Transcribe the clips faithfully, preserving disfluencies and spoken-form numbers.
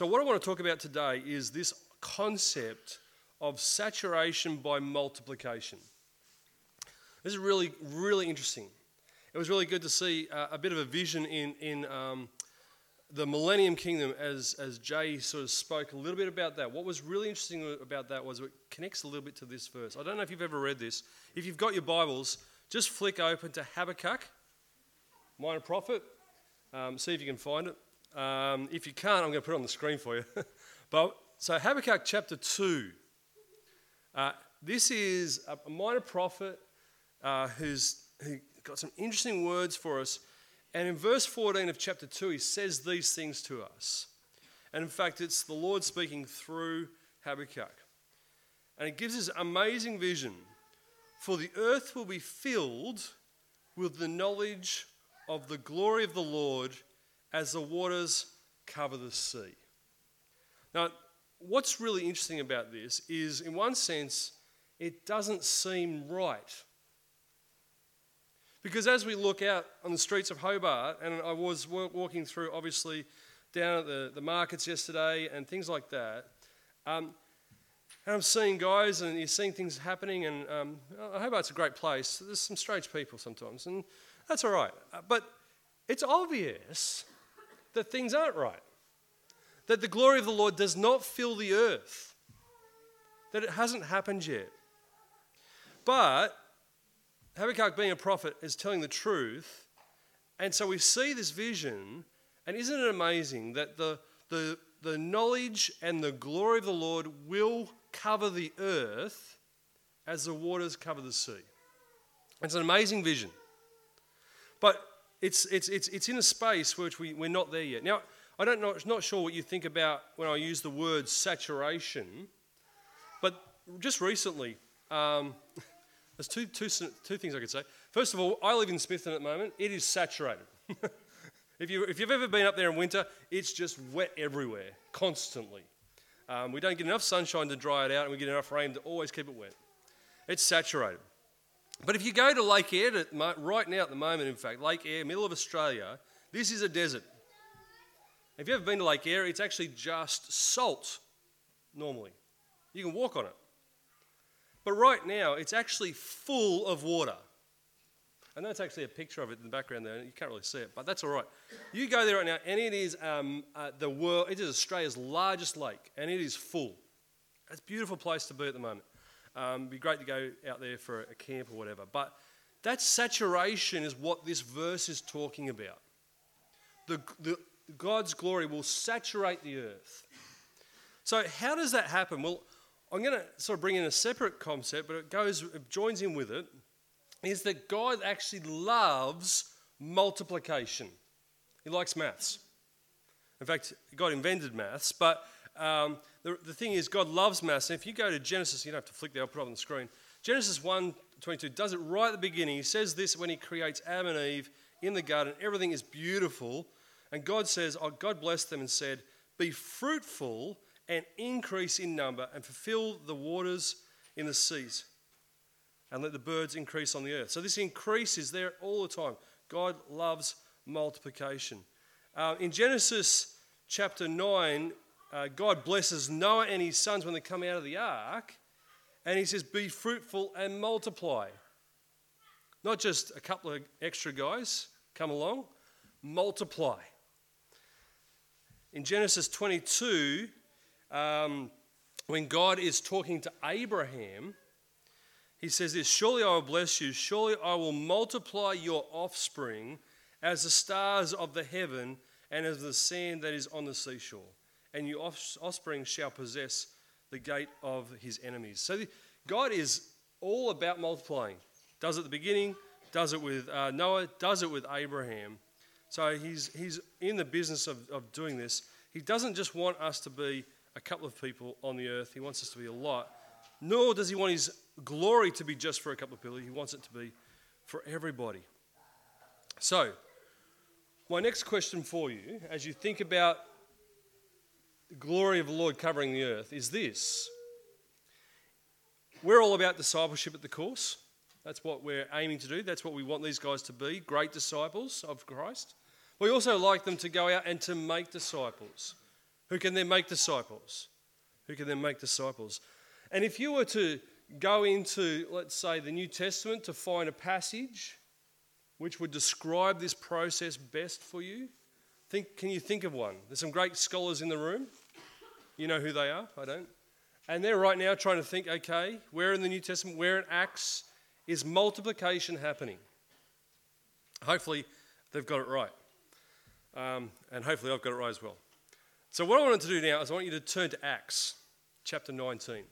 So what I want to talk about today is this concept of saturation by multiplication. This is really, really interesting. It was really good to see uh, a bit of a vision in in um, the Millennium Kingdom as, as Jay sort of spoke a little bit about that. What was really interesting about that was it connects a little bit to this verse. I don't know if you've ever read this. If you've got your Bibles, just flick open to Habakkuk, Minor Prophet. Um, see if you can find it. Um, if you can't, I'm going to put it on the screen for you. but So Habakkuk chapter two. Uh, this is a minor prophet uh, who's who got some interesting words for us. And in verse fourteen of chapter two, he says these things to us. And in fact, it's the Lord speaking through Habakkuk. And it gives us amazing vision. For the earth will be filled with the knowledge of the glory of the Lord as the waters cover the sea. Now, what's really interesting about this is, in one sense, it doesn't seem right. Because as we look out on the streets of Hobart, and I was walking through, obviously, down at the, the markets yesterday and things like that, um, and I'm seeing guys and you're seeing things happening, and um, Hobart's a great place. There's some strange people sometimes, and that's all right. But it's obvious that things aren't right. That the glory of the Lord does not fill the earth. That it hasn't happened yet. But Habakkuk, being a prophet, is telling the truth. And so we see this vision, and isn't it amazing that the, the, the knowledge and the glory of the Lord will cover the earth as the waters cover the sea? It's an amazing vision. But it's it's it's it's in a space which we, we're not there yet. Now, I don't know, not sure what you think about when I use the word saturation, but just recently, um, there's two, two, two things I could say. First of all, I live in Smithton at the moment. It is saturated. if, you, if you've ever been up there in winter, it's just wet everywhere, constantly. Um, we don't get enough sunshine to dry it out, and we get enough rain to always keep it wet. It's saturated. But if you go to Lake Eyre right now at the moment, in fact, Lake Eyre, middle of Australia, this is a desert. If you've ever been to Lake Eyre, it's actually just salt, normally. You can walk on it. But right now, it's actually full of water. And that's actually a picture of it in the background there. You can't really see it, but that's all right. You go there right now, and it is um, uh, the world. It is Australia's largest lake, and it is full. It's a beautiful place to be at the moment. Um, it'd be great to go out there for a camp or whatever. But that saturation is what this verse is talking about. The, the God's glory will saturate the earth. So how does that happen? Well, I'm going to sort of bring in a separate concept, but it goes, it joins in with it, is that God actually loves multiplication. He likes maths. In fact, God invented maths, but um, the, the thing is, God loves maths. And if you go to Genesis, you don't have to flick there, I'll put it on the screen. Genesis one twenty-two does it right at the beginning. He says this when he creates Adam and Eve in the garden. Everything is beautiful. And God says, oh, God blessed them and said, be fruitful and increase in number and fulfill the waters in the seas and let the birds increase on the earth. So this increase is there all the time. God loves multiplication. Uh, in Genesis chapter nine, uh, God blesses Noah and his sons when they come out of the ark, and he says, be fruitful and multiply. Not just a couple of extra guys come along, multiply. In Genesis twenty-two, um, when God is talking to Abraham, he says this, surely I will bless you, surely I will multiply your offspring as the stars of the heaven and as the sand that is on the seashore. And your offspring shall possess the gate of his enemies. So God is all about multiplying. Does it at the beginning, does it with uh, Noah, does it with Abraham. So he's he's in the business of, of doing this. He doesn't just want us to be a couple of people on the earth. He wants us to be a lot. Nor does he want his glory to be just for a couple of people. He wants it to be for everybody. So, my next question for you, as you think about the glory of the Lord covering the earth, is this. We're all about discipleship at the course. That's what we're aiming to do. That's what we want these guys to be, great disciples of Christ. We also like them to go out and to make disciples who can then make disciples. Who can then make disciples. And if you were to go into, let's say, the New Testament to find a passage which would describe this process best for you, think, can you think of one? There's some great scholars in the room. You know who they are? I don't. And they're right now trying to think, okay, where in the New Testament, where in Acts is multiplication happening? Hopefully they've got it right. Um, and hopefully I've got it right as well. So what I wanted to do now is I want you to turn to Acts chapter nineteen.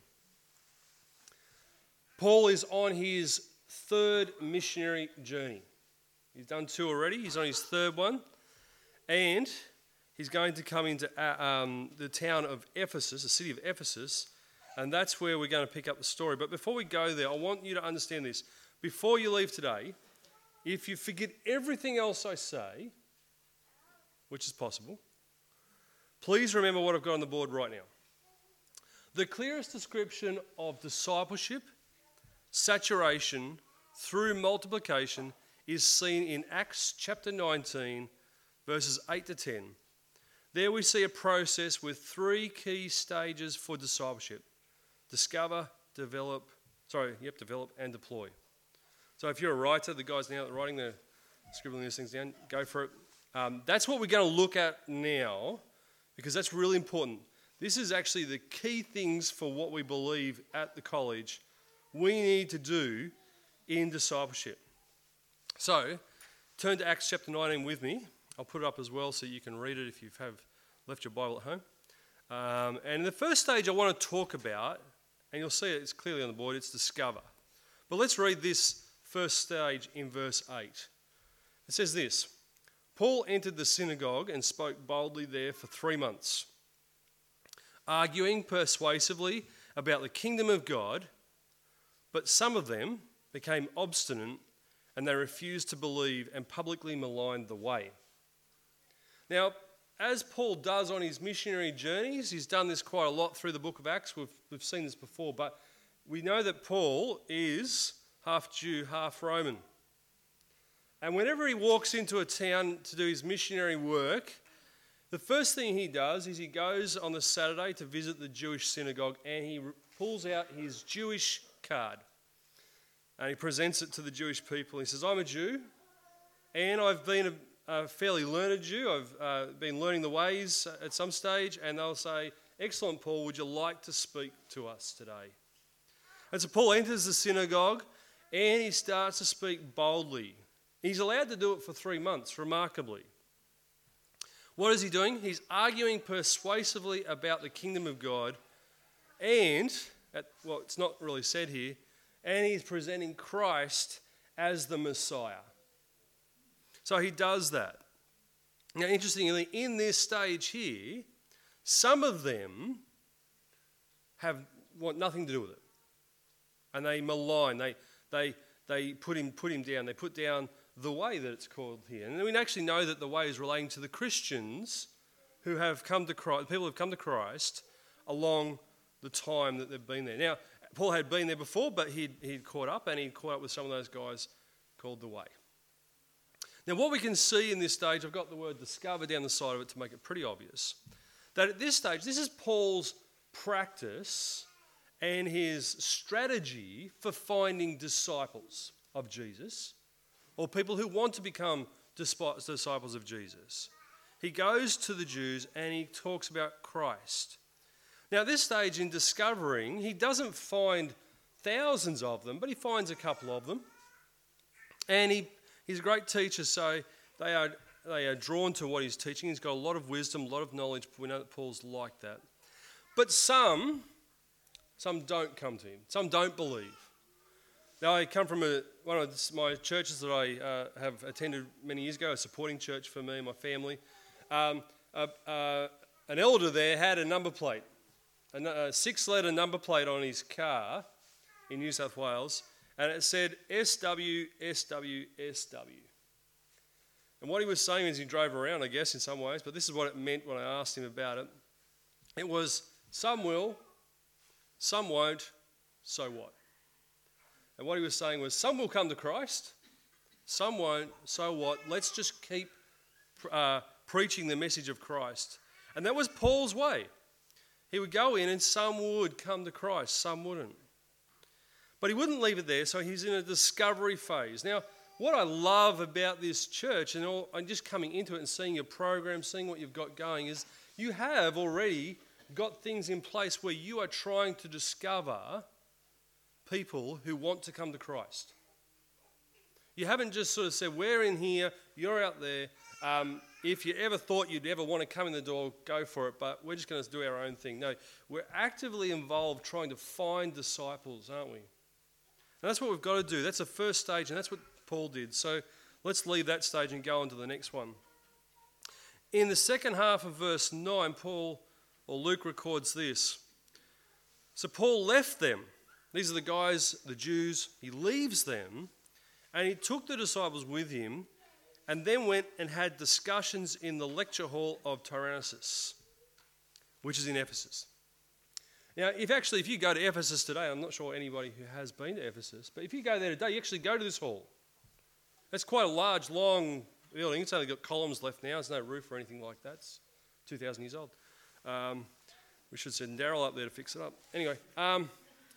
Paul is on his third missionary journey. He's done two already. He's on his third one. And he's going to come into uh, um, the town of Ephesus, the city of Ephesus, and that's where we're going to pick up the story. But before we go there, I want you to understand this. Before you leave today, if you forget everything else I say, which is possible, please remember what I've got on the board right now. The clearest description of discipleship, saturation through multiplication is seen in Acts chapter nineteen, verses eight to ten. There we see a process with three key stages for discipleship. Discover, develop, sorry, yep, develop and deploy. So if you're a writer, the guys now that are writing, they're scribbling these things down, go for it. Um, that's what we're going to look at now, because that's really important. This is actually the key things for what we believe at the college we need to do in discipleship. So, turn to Acts chapter nineteen with me. I'll put it up as well so you can read it if you have left your Bible at home. Um, and the first stage I want to talk about, and you'll see it, it's clearly on the board, it's discover. But let's read this first stage in verse eight. It says this: Paul entered the synagogue and spoke boldly there for three months, arguing persuasively about the kingdom of God, but some of them became obstinate and they refused to believe and publicly maligned the way. Now, as Paul does on his missionary journeys, he's done this quite a lot through the book of Acts. We've, we've seen this before, but we know that Paul is half Jew, half Roman. And whenever he walks into a town to do his missionary work, the first thing he does is he goes on the Saturday to visit the Jewish synagogue and he pulls out his Jewish card and he presents it to the Jewish people. He says, I'm a Jew and I've been a a fairly learned Jew. I've uh, been learning the ways at some stage, and they'll say, excellent, Paul, would you like to speak to us today? And so Paul enters the synagogue and he starts to speak boldly. He's allowed to do it for three months, remarkably. What is he doing? He's arguing persuasively about the kingdom of God and, at, well, it's not really said here, and he's presenting Christ as the Messiah. So he does that. Now, interestingly, in this stage here, some of them have want nothing to do with it, and they malign. They they they put him put him down. They put down the way that it's called here, and we actually know that the way is relating to the Christians who have come to Christ. People who have come to Christ along the time that they've been there. Now, Paul had been there before, but he'd he'd caught up, and he'd caught up with some of those guys called the way. Now, what we can see in this stage, I've got the word discover down the side of it to make it pretty obvious, that at this stage, this is Paul's practice and his strategy for finding disciples of Jesus, or people who want to become disciples of Jesus. He goes to the Jews and he talks about Christ. Now, at this stage in discovering, he doesn't find thousands of them, but he finds a couple of them, and he He's a great teacher, so they are they are drawn to what he's teaching. He's got a lot of wisdom, a lot of knowledge. We know that Paul's like that. But some, some don't come to him. Some don't believe. Now, I come from a, one of my churches that I uh, have attended many years ago, a supporting church for me and my family. Um, uh, uh, an elder there had a number plate, a, a six-letter number plate on his car in New South Wales, and it said S W, S W, S W. And what he was saying as he drove around, I guess, in some ways, but this is what it meant when I asked him about it. It was, some will, some won't, so what? And what he was saying was, some will come to Christ, some won't, so what? Let's just keep uh, preaching the message of Christ. And that was Paul's way. He would go in and some would come to Christ, some wouldn't. But he wouldn't leave it there, so he's in a discovery phase. Now, what I love about this church, and all, I'm just coming into it and seeing your program, seeing what you've got going, is you have already got things in place where you are trying to discover people who want to come to Christ. You haven't just sort of said, we're in here, you're out there. Um, if you ever thought you'd ever want to come in the door, go for it, but we're just going to do our own thing. No, we're actively involved trying to find disciples, aren't we? And that's what we've got to do. That's the first stage, and that's what Paul did. So let's leave that stage and go on to the next one. In the second half of verse nine, Paul, or Luke records this. So Paul left them. These are the guys, the Jews. He leaves them, and he took the disciples with him, and then went and had discussions in the lecture hall of Tyrannosus, which is in Ephesus. Now, if actually, if you go to Ephesus today, I'm not sure anybody who has been to Ephesus, but if you go there today, you actually go to this hall. It's quite a large, long building. It's only got columns left now. There's no roof or anything like that. It's two thousand years old. Um, we should send Daryl up there to fix it up. Anyway, um,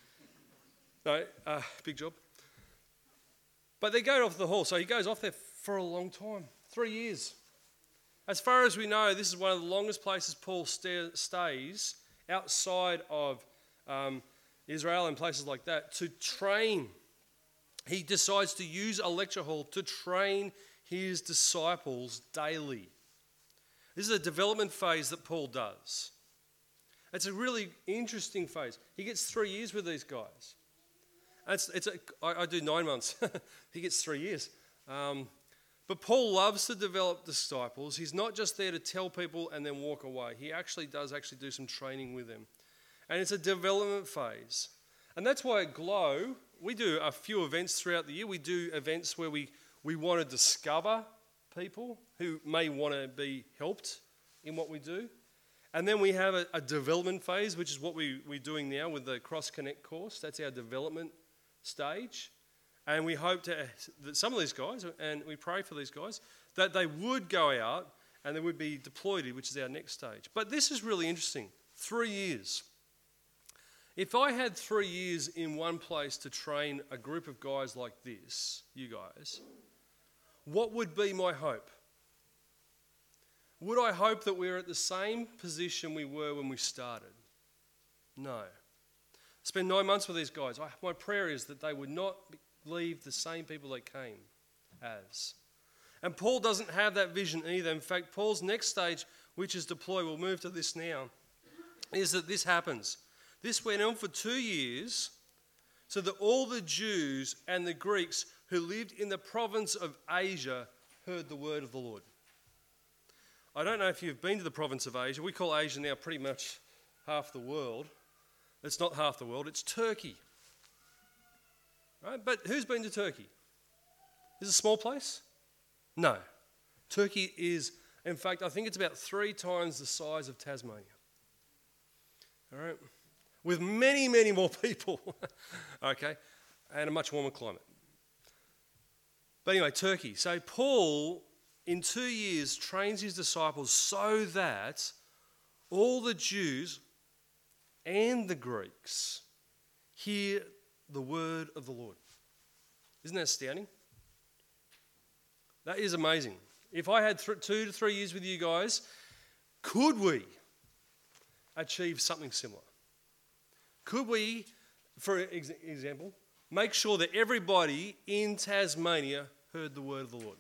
no, uh, big job. But they go off the hall, so he goes off there for a long time, three years. As far as we know, this is one of the longest places Paul st- stays outside of um, Israel and places like that to train. He decides to use a lecture hall to train his disciples daily. This is a development phase that Paul does. It's a really interesting phase. He gets three years with these guys. It's, it's a, I, I do nine months. He gets three years. Um, but Paul loves to develop disciples. He's not just there to tell people and then walk away. He actually does actually do some training with them. And it's a development phase. And that's why at Glow, we do a few events throughout the year. We do events where we, we want to discover people who may want to be helped in what we do. And then we have a, a development phase, which is what we, we're doing now with the Cross Connect course. That's our development stage. And we hope to, that some of these guys, and we pray for these guys, that they would go out and they would be deployed, which is our next stage. But this is really interesting. Three years. If I had three years in one place to train a group of guys like this, you guys, what would be my hope? Would I hope that we're at the same position we were when we started? No. Spend nine months with these guys. I, my prayer is that they would not leave the same people they came as. And Paul doesn't have that vision either. In fact, Paul's next stage, which is deploy, we'll move to this now, is that this happens. This went on for two years so that all the Jews and the Greeks who lived in the province of Asia heard the word of the Lord. I don't know if you've been to the province of Asia. We call Asia now pretty much half the world. It's not half the world, it's Turkey. Right? But who's been to Turkey? Is it a small place? No. Turkey is, in fact, I think it's about three times the size of Tasmania. All right? With many, many more people. Okay? And a much warmer climate. But anyway, Turkey. So Paul, in two years, trains his disciples so that all the Jews and the Greeks hear the word of the Lord. Isn't that astounding? That is amazing. If I had th- two to three years with you guys, could we achieve something similar? Could we, for ex- example, make sure that everybody in Tasmania heard the word of the Lord?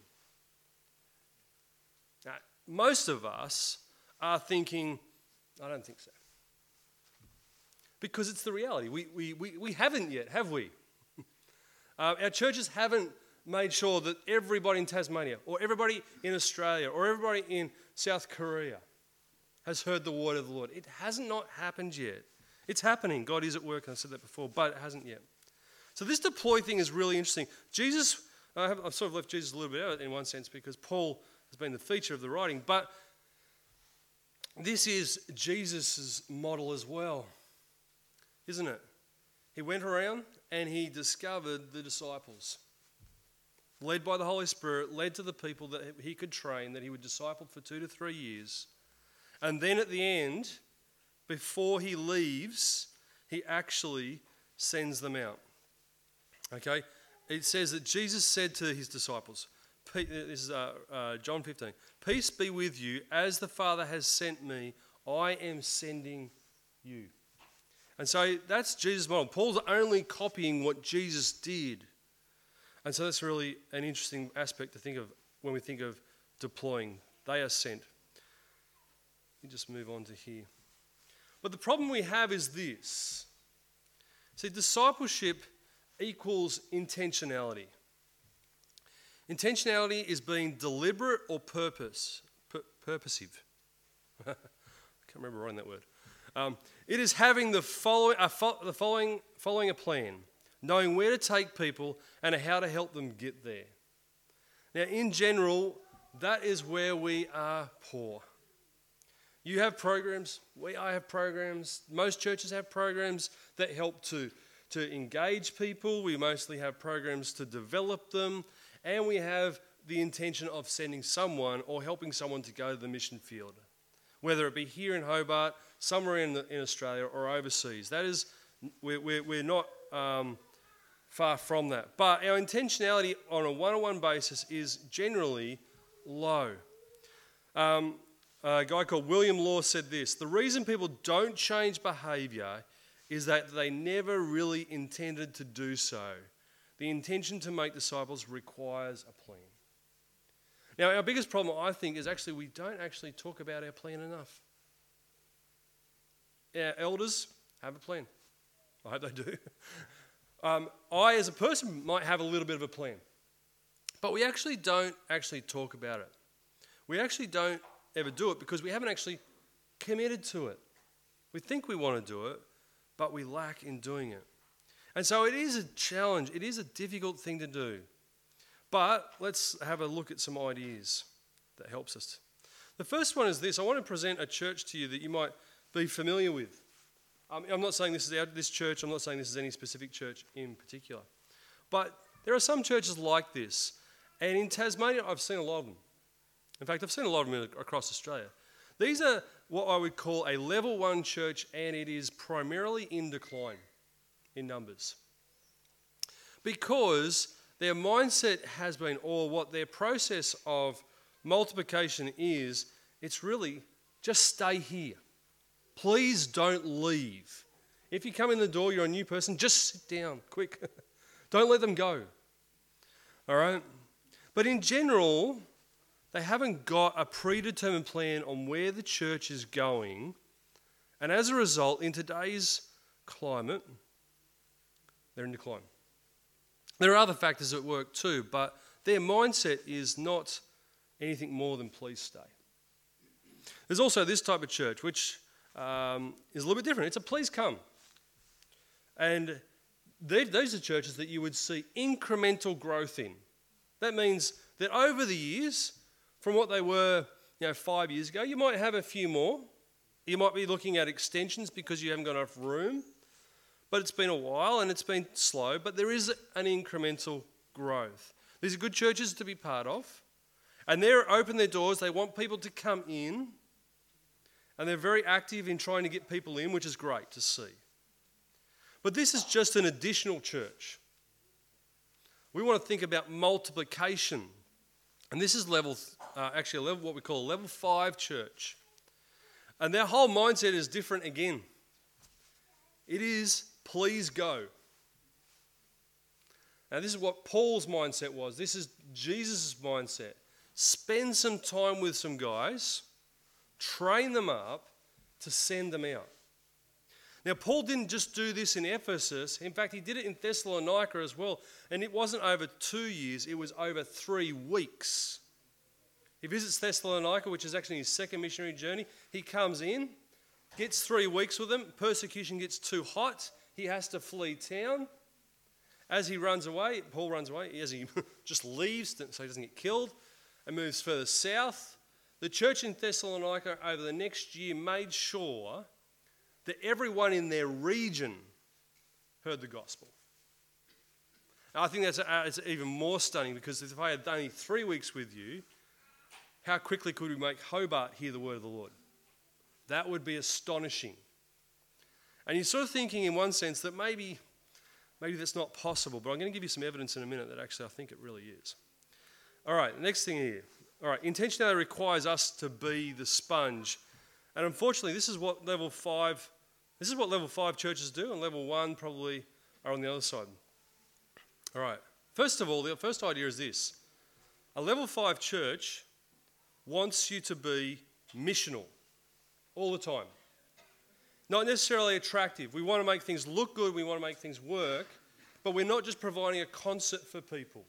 Now, most of us are thinking, I don't think so. Because it's the reality. We, we, we, we haven't yet, have we? uh, our churches haven't made sure that everybody in Tasmania or everybody in Australia or everybody in South Korea has heard the word of the Lord. It hasn't not happened yet. It's happening. God is at work, and I said that before, but it hasn't yet. So this deploy thing is really interesting. Jesus, I have, I've sort of left Jesus a little bit out in one sense because Paul has been the feature of the writing, but this is Jesus' model as well. Isn't it? He went around and he discovered the disciples. Led by the Holy Spirit, led to the people that he could train, that he would disciple for two to three years. And then at the end, before he leaves, he actually sends them out. Okay? It says that Jesus said to his disciples, this is uh, uh, John fifteen, "Peace be with you, as the Father has sent me, I am sending you." And so that's Jesus' model. Paul's only copying what Jesus did. And so that's really an interesting aspect to think of when we think of deploying. They are sent. Let me just move on to here. But the problem we have is this. See, discipleship equals intentionality. Intentionality is being deliberate or purpose, pur- purposive. I can't remember writing that word. Um, it is having the following, uh, fo- the following, following a plan, knowing where to take people and how to help them get there. Now, in general, that is where we are poor. You have programs, we I have programs, most churches have programs that help to, to engage people. We mostly have programs to develop them, and we have the intention of sending someone or helping someone to go to the mission field, whether it be here in Hobart, somewhere in, the, in Australia, or overseas. That is, we're, we're, we're not um, far from that. But our intentionality on a one-on-one basis is generally low. Um, a guy called William Law said this: "The reason people don't change behaviour is that they never really intended to do so. The intention to make disciples requires a plan." Now, our biggest problem, I think, is actually we don't actually talk about our plan enough. Our elders have a plan. I hope they do. Um, I, as a person, might have a little bit of a plan. But we actually don't actually talk about it. We actually don't ever do it because we haven't actually committed to it. We think we want to do it, but we lack in doing it. And so it is a challenge. It is a difficult thing to do. But let's have a look at some ideas that helps us. The first one is this. I want to present a church to you that you might be familiar with. Um, I'm not saying this is our, this church. I'm not saying this is any specific church in particular. But there are some churches like this. And in Tasmania, I've seen a lot of them. In fact, I've seen a lot of them across Australia. These are what I would call a level one church, and it is primarily in decline in numbers. Because their mindset has been, or what their process of multiplication is, it's really just stay here. Please don't leave. If you come in the door, you're a new person, just sit down, quick. Don't let them go. All right? But in general, they haven't got a predetermined plan on where the church is going. And as a result, in today's climate, they're in decline. There are other factors at work too, but their mindset is not anything more than please stay. There's also this type of church, which um, is a little bit different. It's a please come. And these are churches that you would see incremental growth in. That means that over the years, from what they were, you know, five years ago, you might have a few more. You might be looking at extensions because you haven't got enough room. But it's been a while and it's been slow, but there is an incremental growth. These are good churches to be part of. And they're open their doors. They want people to come in. And they're very active in trying to get people in, which is great to see. But this is just an additional church. We want to think about multiplication. And this is level, uh, actually a level, what we call a level five church. And their whole mindset is different again. It is, please go. Now this is what Paul's mindset was. This is Jesus' mindset. Spend some time with some guys, train them up to send them out. Now, Paul didn't just do this in Ephesus. In fact, he did it in Thessalonica as well. And it wasn't over two years, it was over three weeks. He visits Thessalonica, which is actually his second missionary journey. He comes in, gets three weeks with them. Persecution gets too hot. He has to flee town. As he runs away, Paul runs away, as he just leaves so he doesn't get killed, and moves further south. The church in Thessalonica over the next year made sure that everyone in their region heard the gospel. Now, I think that's uh, it's even more stunning, because if I had only three weeks with you, how quickly could we make Hobart hear the word of the Lord? That would be astonishing. And you're sort of thinking in one sense that maybe, maybe that's not possible, but I'm going to give you some evidence in a minute that actually I think it really is. All right, the next thing here. All right, intentionality requires us to be the sponge. And unfortunately, this is what level five, this is what level five churches do, and level one probably are on the other side. All right, first of all, the first idea is this. A level five church wants you to be missional all the time. Not necessarily attractive. We want to make things look good, we want to make things work, but we're not just providing a concert for people.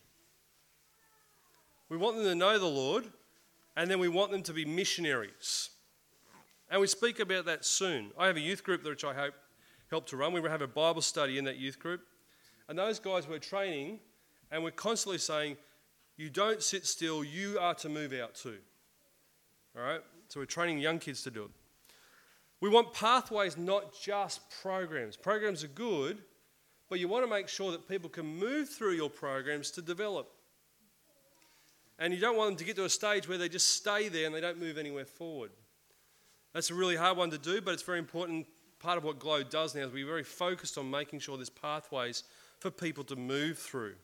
We want them to know the Lord, and then we want them to be missionaries. And we speak about that soon. I have a youth group which I hope help to run. We have a Bible study in that youth group. And those guys we're training, and we're constantly saying, you don't sit still, you are to move out too. All right? So we're training young kids to do it. We want pathways, not just programs. Programs are good, but you want to make sure that people can move through your programs to develop. And you don't want them to get to a stage where they just stay there and they don't move anywhere forward. That's a really hard one to do, but it's very important. Part of what Glow does now is we're very focused on making sure there's pathways for people to move through.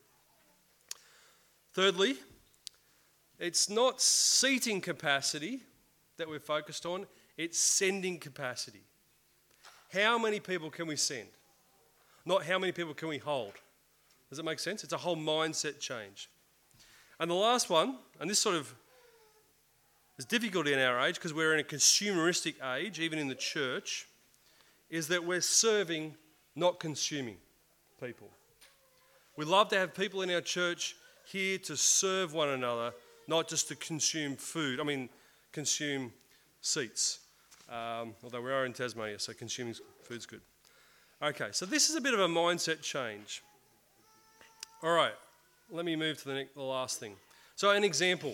Thirdly, it's not seating capacity that we're focused on, it's sending capacity. How many people can we send? Not how many people can we hold. Does that make sense? It's a whole mindset change. And the last one, and this sort of is difficult in our age because we're in a consumeristic age, even in the church, is that we're serving, not consuming people. We love to have people in our church here to serve one another, not just to consume food. I mean, consume seats. Um, although we are in Tasmania, so consuming food's good. Okay, so this is a bit of a mindset change. All right, let me move to the, next, the last thing. So an example.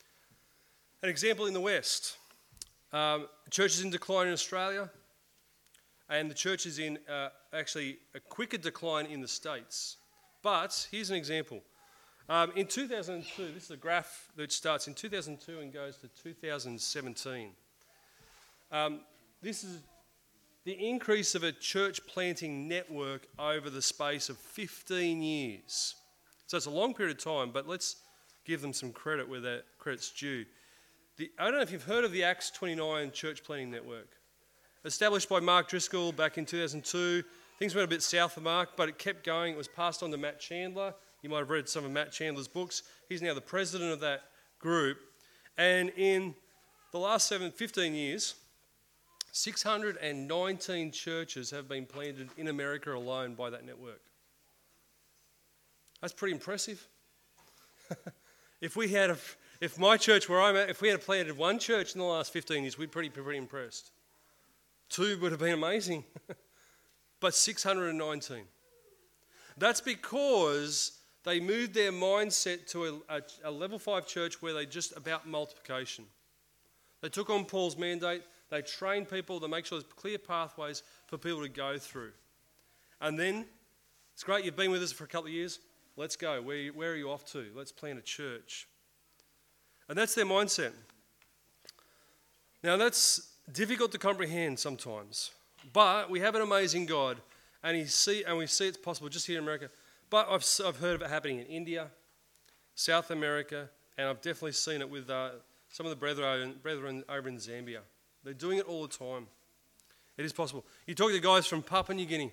An example in the West. Um, church is in decline in Australia, and the church is in uh, actually a quicker decline in the States. But here's an example. Um, in two thousand two, this is a graph that starts in two thousand two and goes to two thousand seventeen. Um, this is the increase of a church planting network over the space of fifteen years. So it's a long period of time, but let's give them some credit where that credit's due. The, I don't know if you've heard of the Acts twenty-nine Church Planting Network. Established by Mark Driscoll back in two thousand two. Things went a bit south of Mark, but it kept going. It was passed on to Matt Chandler. You might have read some of Matt Chandler's books. He's now the president of that group. And in the last seven, fifteen years, six hundred nineteen churches have been planted in America alone by that network. That's pretty impressive. If we had, a, if my church where I'm at, if we had planted one church in the last fifteen years, we'd pretty, be pretty impressed. Two would have been amazing. But six hundred nineteen. That's because they moved their mindset to a, a, a level five church where they just about multiplication. They took on Paul's mandate. They trained people to make sure there's clear pathways for people to go through. And then, it's great, you've been with us for a couple of years. Let's go. Where, where are you off to? Let's plant a church. And that's their mindset. Now, that's difficult to comprehend sometimes. But we have an amazing God, and, he see, and we see it's possible just here in America. But I've, I've heard of it happening in India, South America, and I've definitely seen it with uh, some of the brethren, brethren over in Zambia. They're doing it all the time. It is possible. You talk to guys from Papua New Guinea.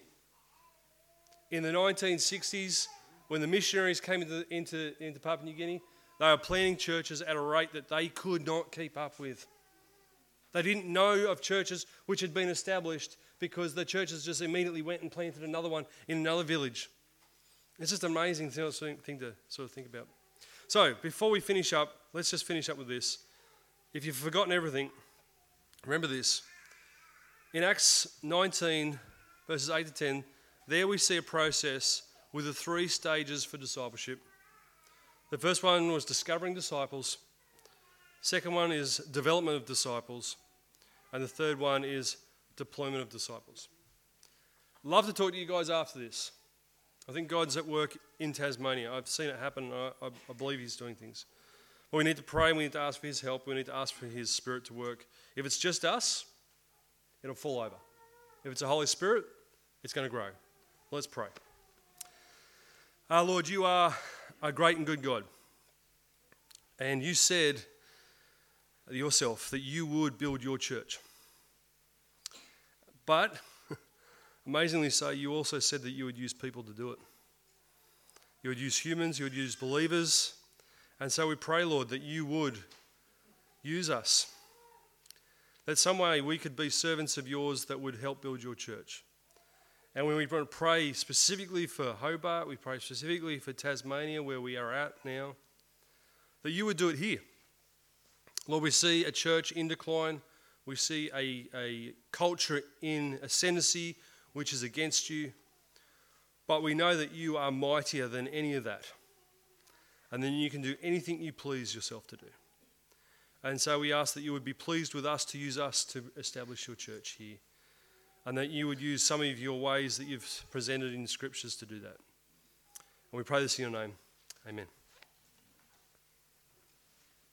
In the nineteen sixties, when the missionaries came into, into, into Papua New Guinea, they were planting churches at a rate that they could not keep up with. They didn't know of churches which had been established because the churches just immediately went and planted another one in another village. It's just an amazing thing to sort of think about. So, before we finish up, let's just finish up with this. If you've forgotten everything, remember this. In Acts nineteen, verses eight to ten, there we see a process with the three stages for discipleship. The first one was discovering disciples. Second one is development of disciples. And the third one is deployment of disciples. Love to talk to you guys after this. I think God's at work in Tasmania. I've seen it happen. I, I, I believe he's doing things. But we need to pray. We need to ask for his help. We need to ask for his spirit to work. If it's just us, it'll fall over. If it's the Holy Spirit, it's going to grow. Let's pray. Our Lord, you are a great and good God. And you said yourself that you would build your church. But, amazingly so, you also said that you would use people to do it. You would use humans, you would use believers. And so we pray, Lord, that you would use us. That some way we could be servants of yours that would help build your church. And when we pray specifically for Hobart, we pray specifically for Tasmania, where we are at now, that you would do it here. Lord, we see a church in decline. We see a, a culture in ascendancy which is against you. But we know that you are mightier than any of that. And then you can do anything you please yourself to do. And so we ask that you would be pleased with us to use us to establish your church here. And that you would use some of your ways that you've presented in the scriptures to do that. And we pray this in your name. Amen.